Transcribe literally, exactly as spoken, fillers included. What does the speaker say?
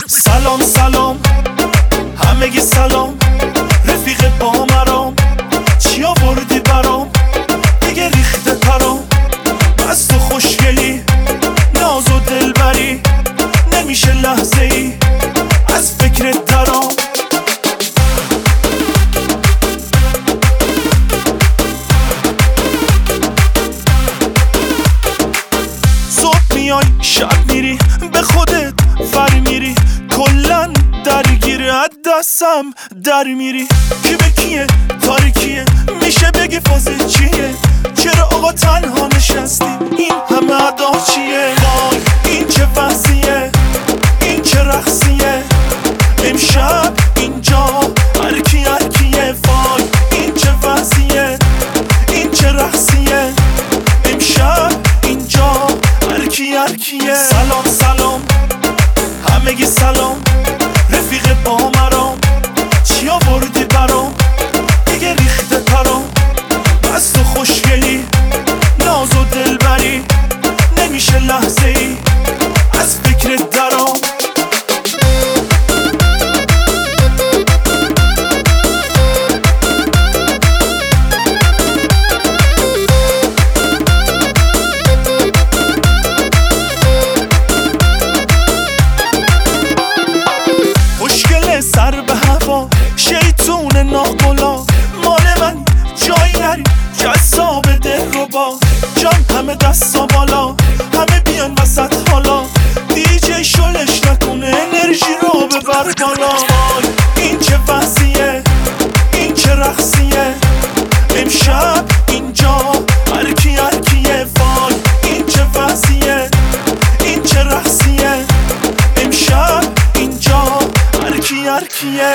سلام سلام همگی سلام، رفیق با مرام چی آوردی برام؟ دیگه ریخته پرام، از تو خوشگلی ناز و دلبری، نمیشه لحظه ای از فکرت درام. صبح میای شب میری، به خودت فر میری، کلن درگیره از دستم در میری. کی به کیه تاریکیه، میشه بگی فازه چیه؟ چرا آقا تنها نشستی، این همه ادا چیه؟ وای این چه وضعیه، این چه رقصیه، امشب اینجا هرکی هرکیه. وای این چه وضعیه، این چه رقصیه، امشب اینجا هرکی هرکیه. سلام سلام همگی سلام، رفیق با مرام چی آوردی برام؟ دیگه ریخته پرام، از تو خوشگلی ناز و دلبری، نمیشه لحظه ای از فکرت درام. سر به هوا شیطون ناقلا، مال من جایی نری جذاب دلربا. جان همه دستا بالا، همه بیان وسط حالا، دیجی شلش نکنه انرژی رو ببر بالا. وای این چه وضعیه، این چه رقصیه، امشب اینجا هرکی هرکیه. وای این چه وضعیه، این چه رقصیه، امشب اینجا هرکی هرکیه.